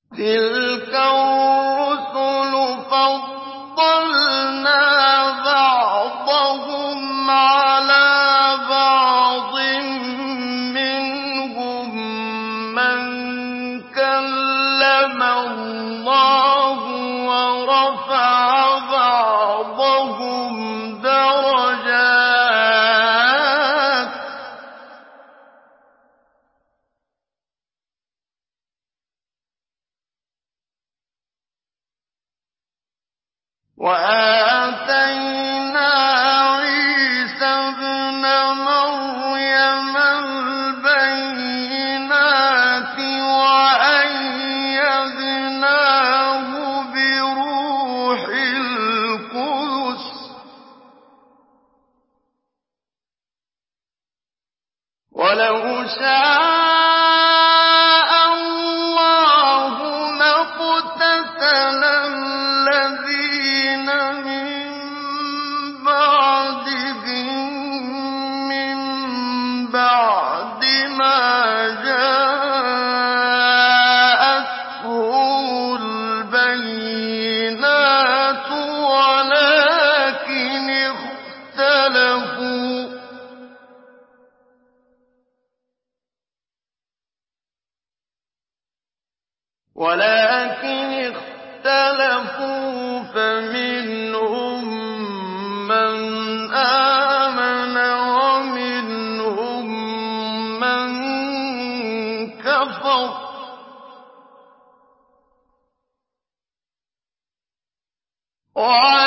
تِلْكَ الرُّسُلُ فَضَّلْنَا بَعْضَهُمْ عَلَىٰ بَعْضٍ ۖ مِّنْهُم مَّن كَلَّمَ اللَّهُ وَرَفَعَ بَعْضَهُمْ دَرَجَاتٍ ۚ وَآتَيْنَا عِيسَى ابْنَ مَرْيَمَ الْبَيِّنَاتِ وَأَيَّدْنَاهُ بِرُوحِ الْقُدُسِ ۗ وَلَوْ شَاءَ اللَّهُ مَا اقْتَتَلَ الَّذِينَ مِن بَعْدِهِم مِّن بَعْدِ مَا جَاءَتْهُمُ الْبَيِّنَاتُ وَلَٰكِنِ اخْتَلَفُوا فَمِنْهُم مَّنْ آمَنَ وَمِنْهُم مَّن كَفَرَ ۚ وَعَلَى